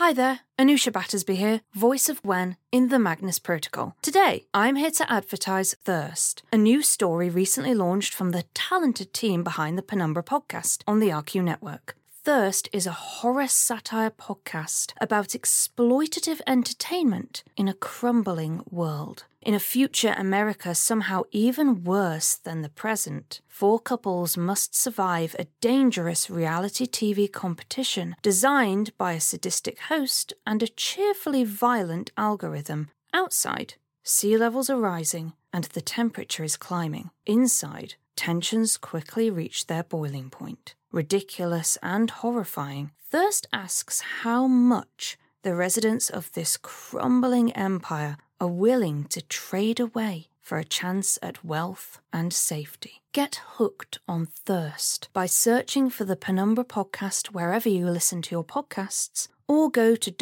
Hi there, Anusha Battersby here, voice of Gwen in the Magnus Protocol. Today, I'm here to advertise Thirst, a new story recently launched from the talented team behind the Penumbra podcast on the RQ network. Thirst is a horror satire podcast about exploitative entertainment in a crumbling world. In a future America somehow even worse than the present, 4 couples must survive a dangerous reality TV competition designed by a sadistic host and a cheerfully violent algorithm. Outside, sea levels are rising and the temperature is climbing. Inside, tensions quickly reach their boiling point. Ridiculous and horrifying, Thirst asks how much the residents of this crumbling empire are willing to trade away for a chance at wealth and safety. Get hooked on Thirst by searching for the Penumbra podcast wherever you listen to your podcasts, or go to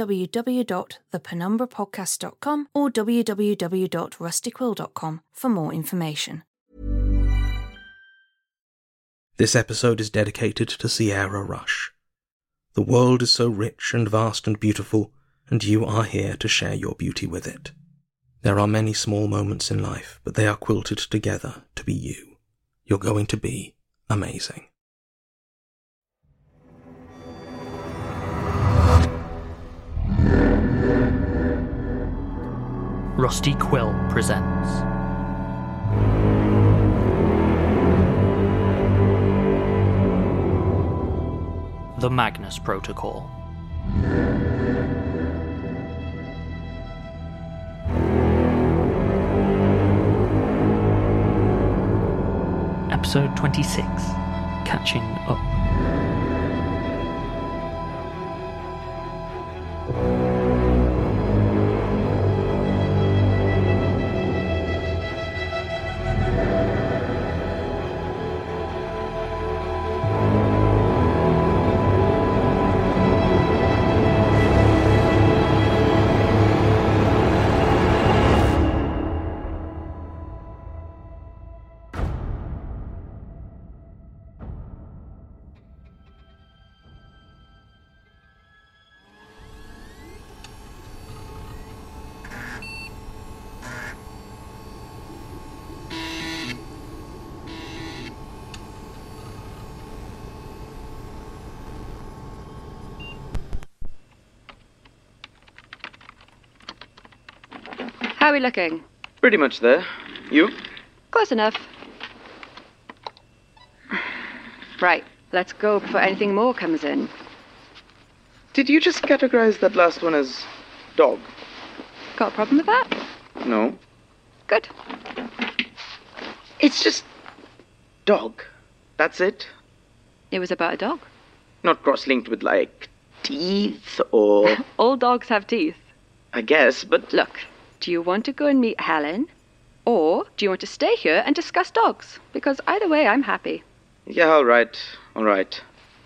www.thepenumbrapodcast.com or www.rustyquill.com for more information. This episode is dedicated to Sierra Rush. The world is so rich and vast and beautiful, and you are here to share your beauty with it. There are many small moments in life, but they are quilted together to be you. You're going to be amazing. Rusty Quill presents The Magnus Protocol. Episode 26, Catching Up. How are we looking? Pretty much there. You? Close enough. Right, let's go before anything more comes in. Did you just categorize that last one as dog? Got a problem with that? No. Good. It's just dog. That's it. It was about a dog. Not cross-linked with, like, teeth or... All dogs have teeth. I guess, but... Look, do you want to go and meet Helen? Or do you want to stay here and discuss dogs? Because either way, I'm happy. Yeah, all right. Dog.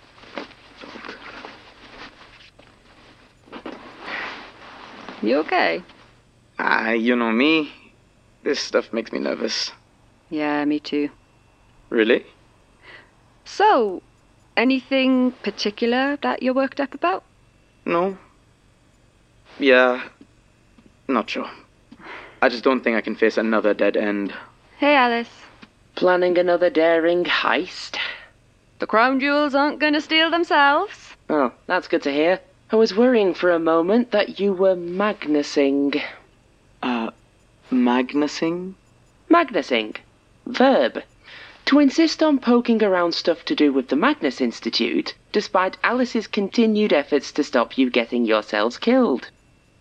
You okay? You know me. This stuff makes me nervous. Yeah, me too. Really? So, anything particular that you're worked up about? No. Yeah, not sure. I just don't think I can face another dead end. Hey, Alice. Planning another daring heist? The crown jewels aren't going to steal themselves. Oh, that's good to hear. I was worrying for a moment that you were Magnusing. Magnusing? Magnusing. Verb. To insist on poking around stuff to do with the Magnus Institute, despite Alice's continued efforts to stop you getting yourselves killed.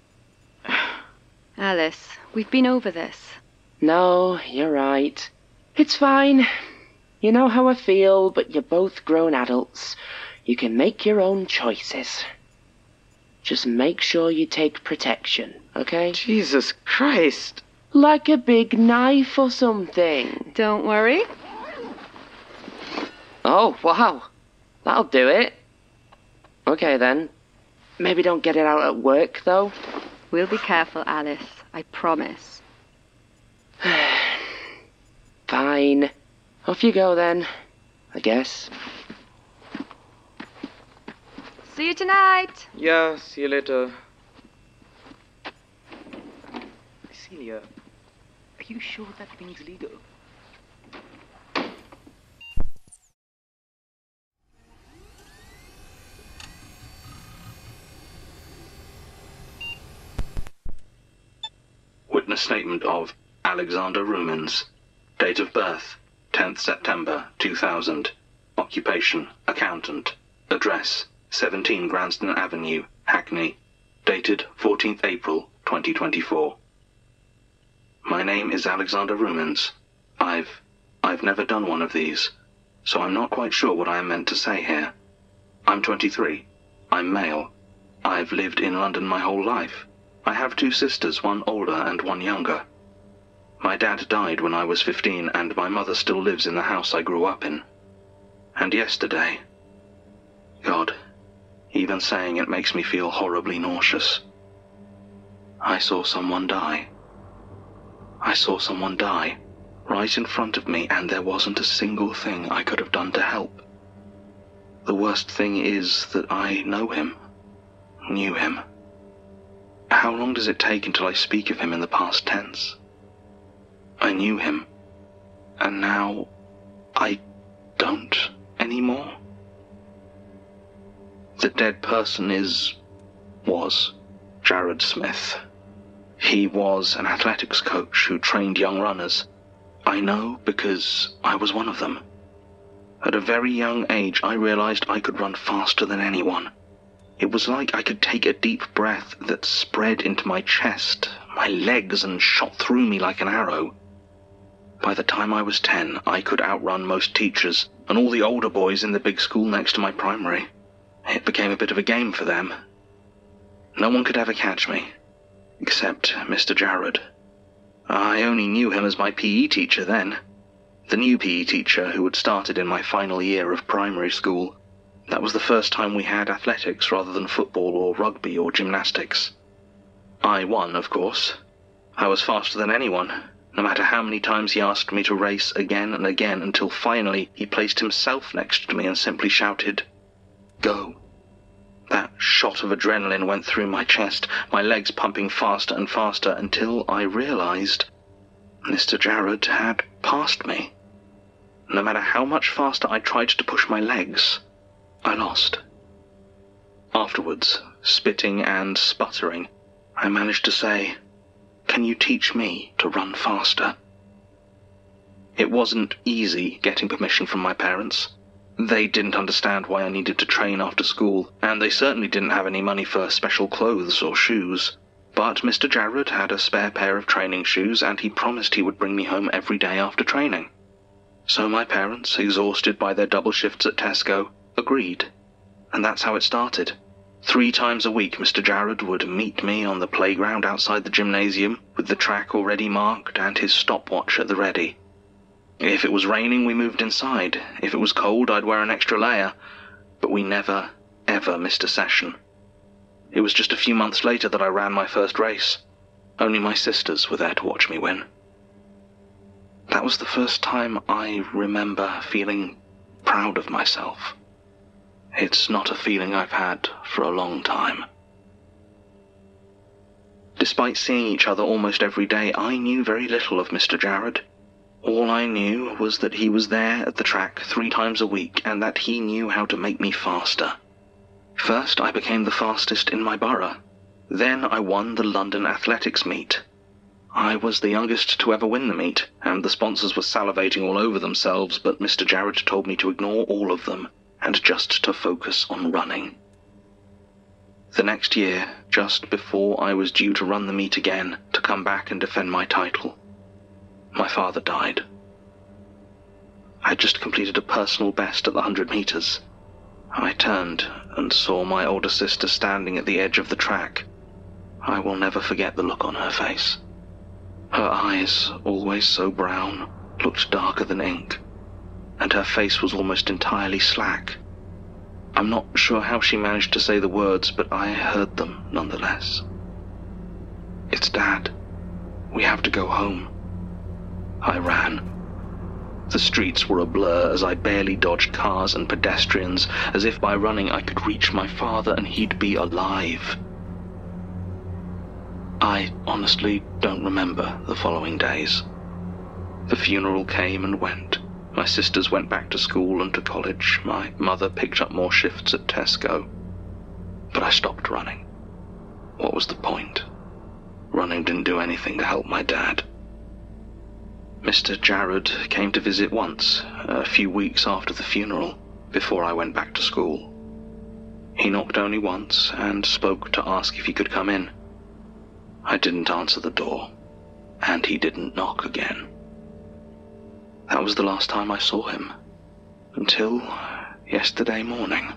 Alice, we've been over this. No, you're right. It's fine. You know how I feel, but you're both grown adults. You can make your own choices. Just make sure you take protection, okay? Jesus Christ. Like a big knife or something. Don't worry. Oh, wow. That'll do it. Okay, then. Maybe don't get it out at work, though. We'll be careful, Alice. I promise. Fine. Off you go, then. I guess. See you tonight. Yeah, see you later. Celia, are you sure that thing's legal? Witness statement of Alexander Rumens. Date of birth, 10th September 2000. Occupation, accountant. Address, 17 Granston Avenue, Hackney. Dated 14th April 2024. My name is Alexander Rumens. I've never done one of these, so I'm not quite sure what I am meant to say here. I'm 23. I'm male. I've lived in London my whole life. I have 2 sisters, one older and one younger. My dad died when I was 15, and my mother still lives in the house I grew up in. And yesterday... God, even saying it makes me feel horribly nauseous. I saw someone die. I saw someone die, right in front of me, and there wasn't a single thing I could have done to help. The worst thing is that I know him. Knew him. How long does it take until I speak of him in the past tense? I knew him, and now I don't anymore. The dead person was Jared Smith. He was an athletics coach who trained young runners. I know because I was one of them. At a very young age, I realized I could run faster than anyone. It was like I could take a deep breath that spread into my chest, my legs, and shot through me like an arrow. By the time I was 10, I could outrun most teachers and all the older boys in the big school next to my primary. It became a bit of a game for them. No one could ever catch me, except Mr. Jared. I only knew him as my PE teacher then. The new PE teacher who had started in my final year of primary school. That was the first time we had athletics rather than football or rugby or gymnastics. I won, of course. I was faster than anyone, no matter how many times he asked me to race again and again, until finally he placed himself next to me and simply shouted, "Go." That shot of adrenaline went through my chest, my legs pumping faster and faster, until I realized Mr. Jared had passed me. No matter how much faster I tried to push my legs, I lost. Afterwards, spitting and sputtering, I managed to say, "Can you teach me to run faster?" It wasn't easy getting permission from my parents. They didn't understand why I needed to train after school, and they certainly didn't have any money for special clothes or shoes. But Mr. Jared had a spare pair of training shoes, and he promised he would bring me home every day after training. So my parents, exhausted by their double shifts at Tesco, agreed. And that's how it started. 3 times a week, Mr. Jared would meet me on the playground outside the gymnasium, with the track already marked and his stopwatch at the ready. If it was raining, we moved inside. If it was cold, I'd wear an extra layer. But we never, ever missed a session. It was just a few months later that I ran my first race. Only my sisters were there to watch me win. That was the first time I remember feeling proud of myself. It's not a feeling I've had for a long time. Despite seeing each other almost every day, I knew very little of Mr. Jared. All I knew was that he was there at the track 3 times a week, and that he knew how to make me faster. First, I became the fastest in my borough. Then I won the London Athletics meet. I was the youngest to ever win the meet, and the sponsors were salivating all over themselves, but Mr. Jared told me to ignore all of them, and just to focus on running. The next year, just before I was due to run the meet again, to come back and defend my title, my father died. I had just completed a personal best at the 100 meters. I turned and saw my older sister standing at the edge of the track. I will never forget the look on her face. Her eyes, always so brown, looked darker than ink, and her face was almost entirely slack. I'm not sure how she managed to say the words, but I heard them nonetheless. "It's Dad. We have to go home." I ran. The streets were a blur as I barely dodged cars and pedestrians, as if by running I could reach my father and he'd be alive. I honestly don't remember the following days. The funeral came and went. My sisters went back to school and to college. My mother picked up more shifts at Tesco. But I stopped running. What was the point? Running didn't do anything to help my dad. Mr. Jared came to visit once, a few weeks after the funeral, before I went back to school. He knocked only once and spoke to ask if he could come in. I didn't answer the door, and he didn't knock again. That was the last time I saw him, until yesterday morning.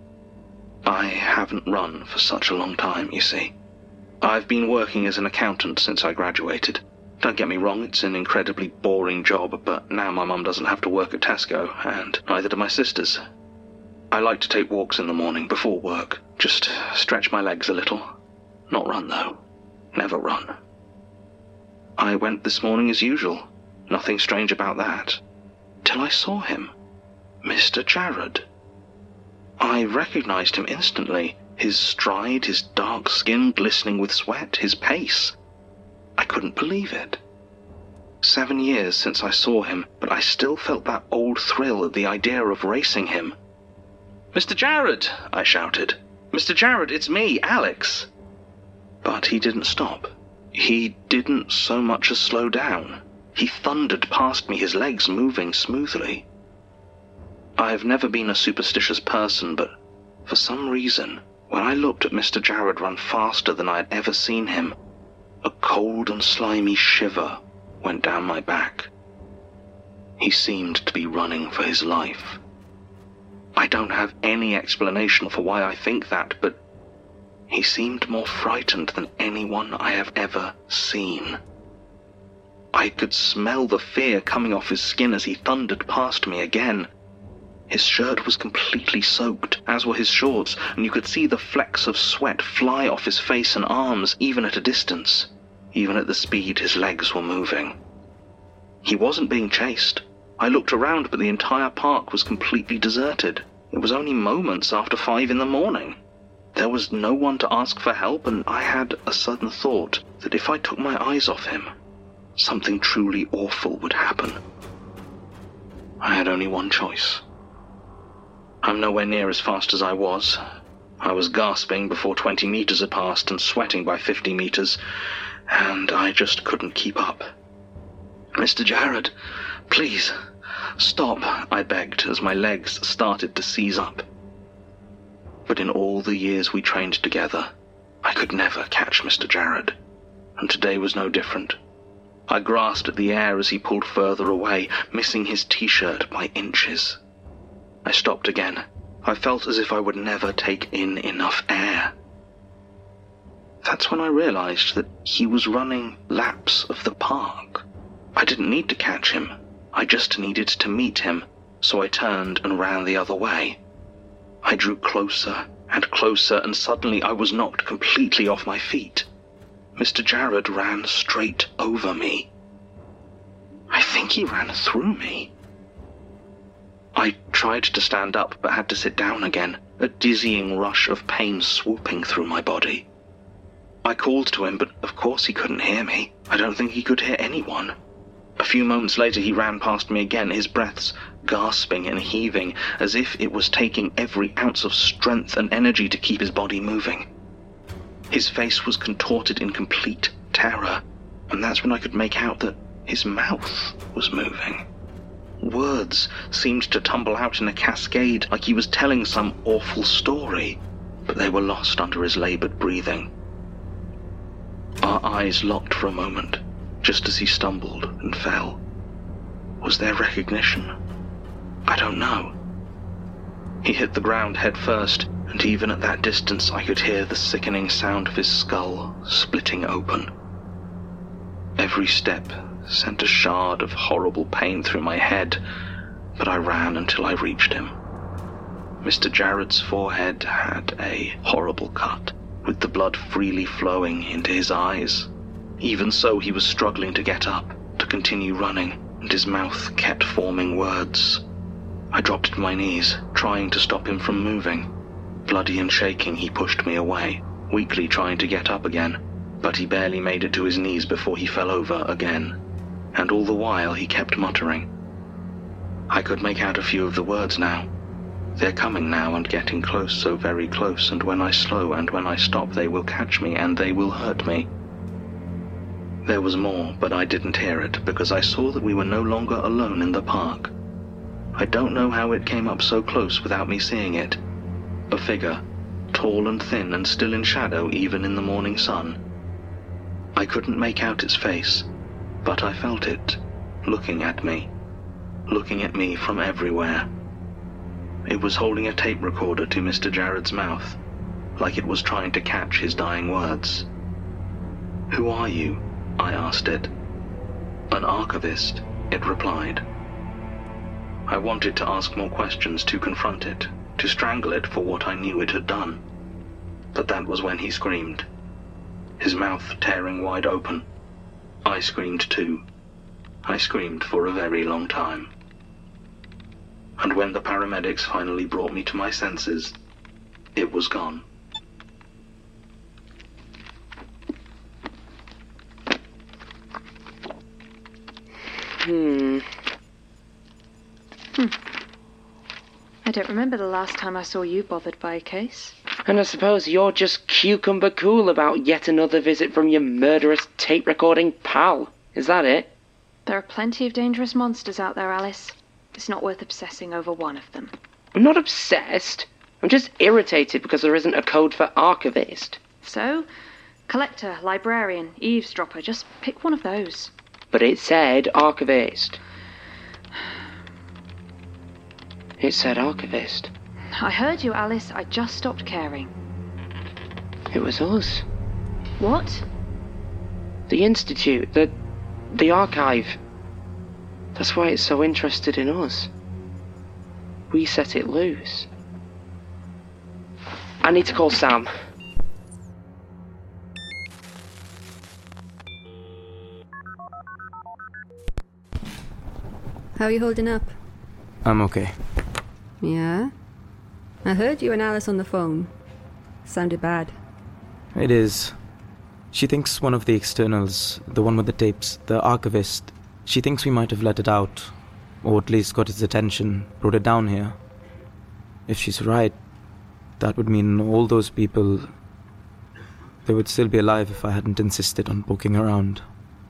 I haven't run for such a long time, you see. I've been working as an accountant since I graduated. Don't get me wrong, it's an incredibly boring job, but now my mum doesn't have to work at Tesco, and neither do my sisters. I like to take walks in the morning before work, just stretch my legs a little. Not run, though. Never run. I went this morning as usual. Nothing strange about that. Till I saw him. Mr. Jared. I recognized him instantly. His stride, his dark skin glistening with sweat, his pace. I couldn't believe it. 7 years since I saw him, but I still felt that old thrill at the idea of racing him. "Mr. Jared!" I shouted. "Mr. Jared, it's me, Alex!" But he didn't stop. He didn't so much as slow down. He thundered past me, his legs moving smoothly. I've never been a superstitious person, but for some reason, when I looked at Mr. Jared run faster than I had ever seen him, a cold and slimy shiver went down my back. He seemed to be running for his life. I don't have any explanation for why I think that, but he seemed more frightened than anyone I have ever seen. I could smell the fear coming off his skin as he thundered past me again. His shirt was completely soaked, as were his shorts, and you could see the flecks of sweat fly off his face and arms, even at a distance, even at the speed his legs were moving. He wasn't being chased. I looked around, but the entire park was completely deserted. It was only moments after 5 in the morning. There was no one to ask for help, and I had a sudden thought that if I took my eyes off him, something truly awful would happen. I had only one choice. I'm nowhere near as fast as I was. I was gasping before 20 meters had passed and sweating by 50 meters, and I just couldn't keep up. "Mr. Jared, please, stop," I begged as my legs started to seize up. But in all the years we trained together, I could never catch Mr. Jared, and today was no different. I grasped at the air as he pulled further away, missing his t-shirt by inches. I stopped again. I felt as if I would never take in enough air. That's when I realized that he was running laps of the park. I didn't need to catch him. I just needed to meet him, so I turned and ran the other way. I drew closer and closer, and suddenly I was knocked completely off my feet. Mr. Jared ran straight over me. I think he ran through me. I tried to stand up, but had to sit down again, a dizzying rush of pain swooping through my body. I called to him, but of course he couldn't hear me. I don't think he could hear anyone. A few moments later he ran past me again, his breaths gasping and heaving, as if it was taking every ounce of strength and energy to keep his body moving. His face was contorted in complete terror, and that's when I could make out that his mouth was moving. Words seemed to tumble out in a cascade, like he was telling some awful story, but they were lost under his labored breathing. Our eyes locked for a moment, just as he stumbled and fell. Was there recognition? I don't know. He hit the ground head first, and even at that distance I could hear the sickening sound of his skull splitting open. Every step sent a shard of horrible pain through my head, but I ran until I reached him. Mr. Jared's forehead had a horrible cut, with the blood freely flowing into his eyes. Even so, he was struggling to get up, to continue running. and his mouth kept forming words. I dropped to my knees, trying to stop him from moving. Bloody and shaking, he pushed me away, weakly trying to get up again, but he barely made it to his knees before he fell over again, and all the while he kept muttering. I could make out a few of the words now. They're coming now and getting close, so very close, and when I slow and when I stop they will catch me and they will hurt me. There was more, but I didn't hear it, because I saw that we were no longer alone in the park. I don't know how it came up so close without me seeing it. A figure, tall and thin and still in shadow even in the morning sun. I couldn't make out its face, but I felt it, looking at me from everywhere. It was holding a tape recorder to Mr. Jared's mouth, like it was trying to catch his dying words. "Who are you?" I asked it. "An archivist," it replied. I wanted to ask more questions, to confront it, to strangle it for what I knew it had done. But that was when he screamed, his mouth tearing wide open. I screamed too. I screamed for a very long time. And when the paramedics finally brought me to my senses, it was gone. I don't remember the last time I saw you bothered by a case. And I suppose you're just cucumber cool about yet another visit from your murderous tape-recording pal. Is that it? There are plenty of dangerous monsters out there, Alice. It's not worth obsessing over one of them. I'm not obsessed. I'm just irritated because there isn't a code for archivist. So, collector, librarian, eavesdropper, just pick one of those. But it said archivist. It said archivist. I heard you, Alice. I just stopped caring. It was us. What? The Institute, the archive. That's why it's so interested in us. We set it loose. I need to call Sam. How are you holding up? I'm okay. Yeah? I heard you and Alice on the phone. Sounded bad. It is. She thinks one of the externals, the one with the tapes, the archivist, she thinks we might have let it out, or at least got its attention, brought it down here. If she's right, that would mean all those people, they would still be alive if I hadn't insisted on poking around.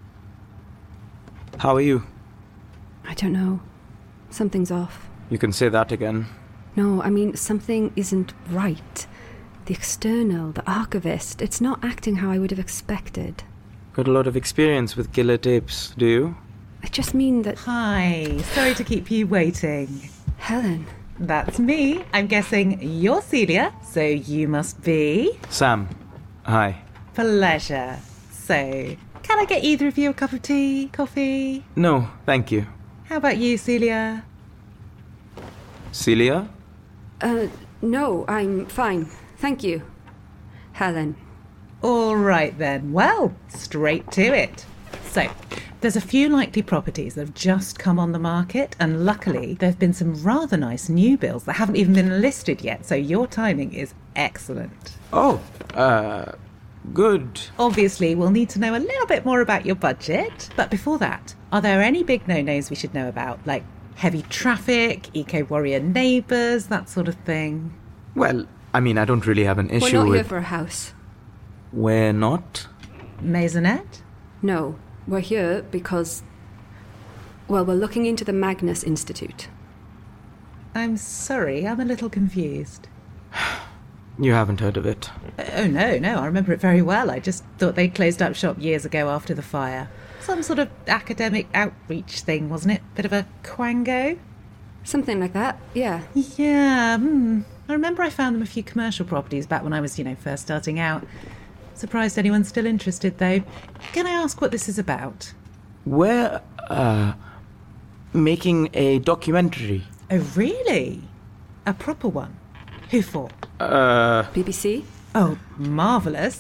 How are you? I don't know. Something's off. You can say that again. No, I mean, something isn't right. The external, the archivist, it's not acting how I would have expected. Got a lot of experience with killer tapes, do you? I just mean that... Hi, sorry to keep you waiting. Helen. That's me. I'm guessing you're Celia, so you must be... Sam. Hi. Pleasure. So, can I get either of you a cup of tea, coffee? No, thank you. How about you, Celia? Celia? No, I'm fine. Thank you. Helen. All right then. Well, straight to it. So, there's a few likely properties that have just come on the market, and luckily there have been some rather nice new builds that haven't even been listed yet, so your timing is excellent. Oh, good. Obviously, we'll need to know a little bit more about your budget, but before that, are there any big no-nos we should know about, like heavy traffic, eco-warrior neighbours, that sort of thing? Well, I mean, I don't really have an issue with... We're not here for a house. We're not? Maisonette? No, we're here because... Well, we're looking into the Magnus Institute. I'm sorry, I'm a little confused. You haven't heard of it? Oh, no, I remember it very well. I just thought they closed up shop years ago after the fire. Some sort of academic outreach thing, wasn't it? Bit of a quango? Something like that, yeah. Yeah, I remember I found them a few commercial properties back when I was, first starting out. Surprised anyone's still interested, though. Can I ask what this is about? We're, making a documentary. Oh, really? A proper one? Who for? BBC? Oh, marvellous.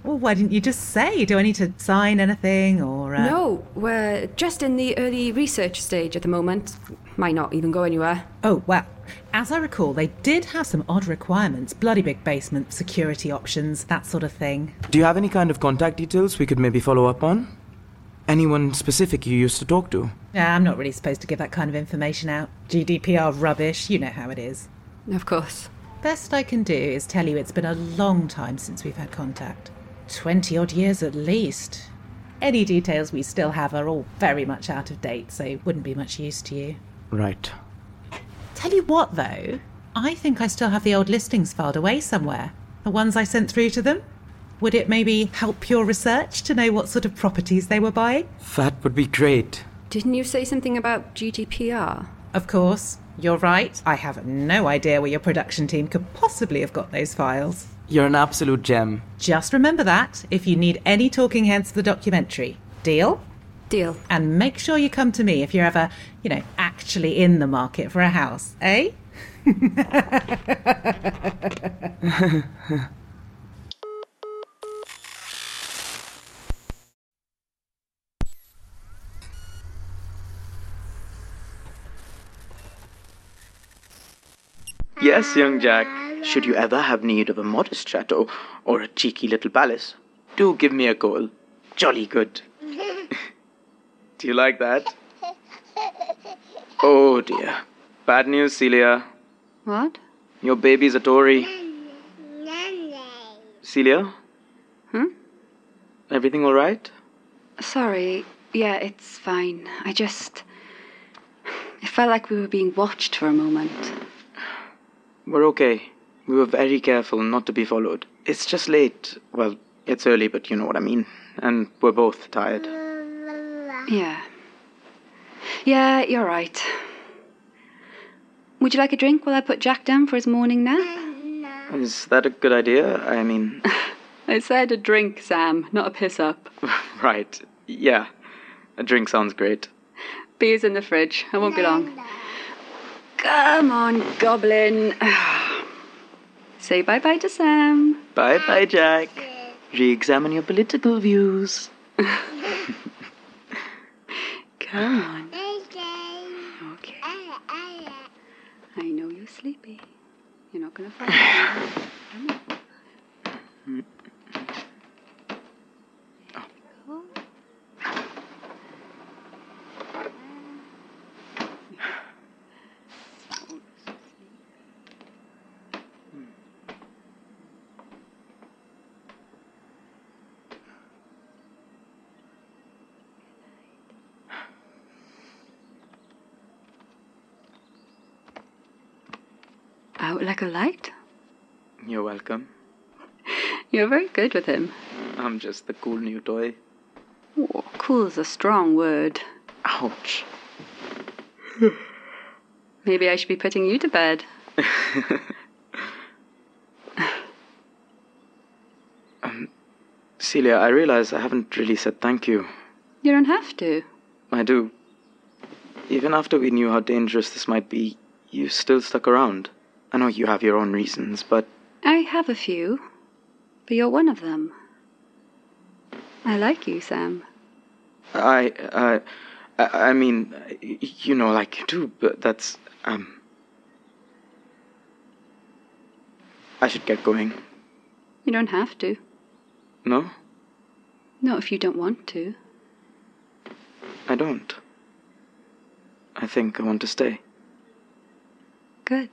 Well, why didn't you just say? Do I need to sign anything or... No, we're just in the early research stage at the moment. Might not even go anywhere. Oh, well, as I recall, they did have some odd requirements. Bloody big basement, security options, that sort of thing. Do you have any kind of contact details we could maybe follow up on? Anyone specific you used to talk to? Yeah, I'm not really supposed to give that kind of information out. GDPR rubbish, you know how it is. Of course. Best I can do is tell you it's been a long time since we've had contact. 20-odd years at least. Any details we still have are all very much out of date, so wouldn't be much use to you. Right. Tell you what, though, I think I still have the old listings filed away somewhere. The ones I sent through to them. Would it maybe help your research to know what sort of properties they were buying? That would be great. Didn't you say something about GDPR? Of course. You're right. I have no idea where your production team could possibly have got those files. You're an absolute gem. Just remember that if you need any talking heads for the documentary. Deal? Deal. And make sure you come to me if you're ever, actually in the market for a house, eh? Yes, young Jack. Should you ever have need of a modest chateau or a cheeky little palace, do give me a call. Jolly good. Do you like that? Oh dear. Bad news, Celia. What? Your baby's a Tory. Celia? Everything all right? Sorry. Yeah, it's fine. It felt like we were being watched for a moment. We're okay. We were very careful not to be followed. It's just late. Well, it's early, but you know what I mean. And we're both tired. Yeah. Yeah, you're right. Would you like a drink while I put Jack down for his morning nap? Is that a good idea? I mean... I said a drink, Sam, not a piss-up. Right. Yeah. A drink sounds great. Beer's in the fridge. I won't be long. Come on, Goblin. Say bye-bye to Sam. Bye-bye, Jack. Re-examine your political views. Come on. Okay. I know you're sleepy. You're not going to fall asleep. Come on. Out like a light? You're welcome. You're very good with him. I'm just the cool new toy. Oh, cool's a strong word. Ouch. Maybe I should be putting you to bed. Celia, I realize I haven't really said thank you. You don't have to. I do. Even after we knew how dangerous this might be, you still stuck around. I know you have your own reasons, but... I have a few, but you're one of them. I like you, Sam. I mean, you know, like you do, but that's, I should get going. You don't have to. No? Not if you don't want to. I don't. I think I want to stay. Good.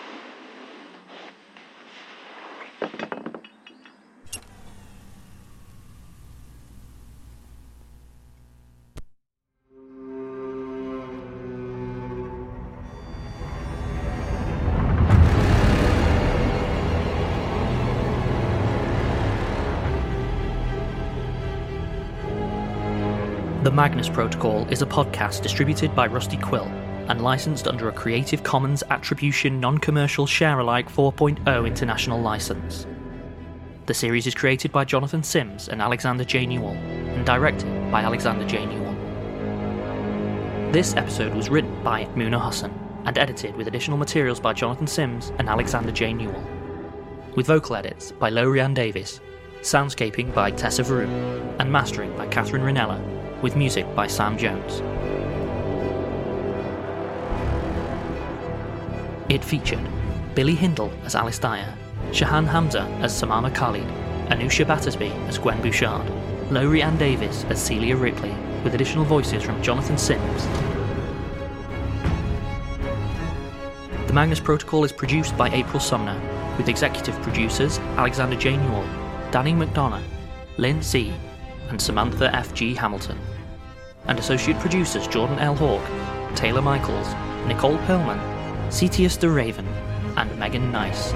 The Magnus Protocol is a podcast distributed by Rusty Quill and licensed under a Creative Commons Attribution Non-Commercial Share-alike 4.0 international license. The series is created by Jonathan Sims and Alexander J. Newell and directed by Alexander J. Newell. This episode was written by Muna Hassan and edited with additional materials by Jonathan Sims and Alexander J. Newell, with vocal edits by Lorianne Davis, soundscaping by Tessa Vroom, and mastering by Catherine Ranella, with music by Sam Jones. It featured Billy Hindle as Alice Dyer, Shahan Hamza as Samama Khalid, Anusha Battersby as Gwen Bouchard, Lowry Ann Davis as Celia Ripley, with additional voices from Jonathan Sims. The Magnus Protocol is produced by April Sumner, with executive producers Alexander J. Newell, Danny McDonough, Lynn C., and Samantha F. G. Hamilton, and associate producers Jordan L. Hawke, Taylor Michaels, Nicole Perlman, Cetius de Raven, and Megan Nice.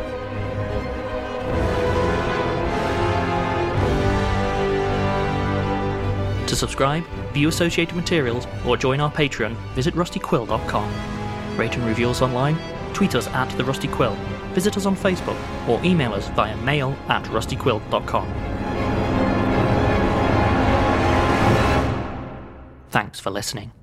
To subscribe, view associated materials, or join our Patreon, visit rustyquill.com. Rate and review us online, tweet us at The Rusty Quill, visit us on Facebook, or email us via mail@rustyquill.com. Thanks for listening.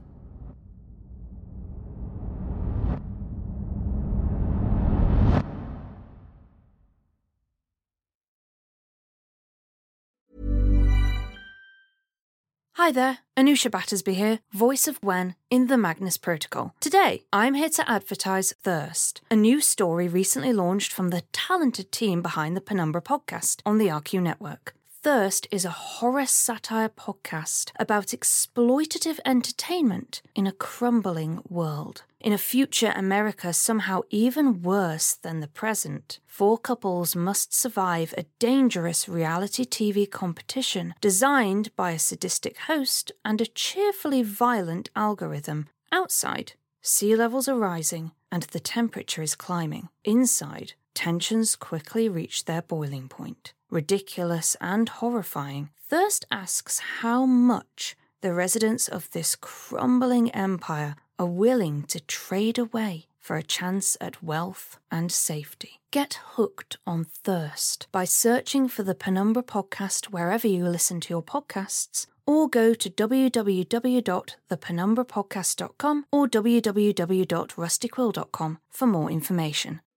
Hi there, Anusha Battersby here, voice of Gwen in the Magnus Protocol. Today, I'm here to advertise Thirst, a new story recently launched from the talented team behind the Penumbra podcast on the RQ network. Thirst is a horror satire podcast about exploitative entertainment in a crumbling world. In a future America somehow even worse than the present, 4 couples must survive a dangerous reality TV competition designed by a sadistic host and a cheerfully violent algorithm. Outside, sea levels are rising and the temperature is climbing. Inside, tensions quickly reach their boiling point. Ridiculous and horrifying, Thirst asks how much the residents of this crumbling empire are willing to trade away for a chance at wealth and safety. Get hooked on Thirst by searching for the Penumbra podcast wherever you listen to your podcasts, or go to www.thepenumbrapodcast.com or www.rustyquill.com for more information.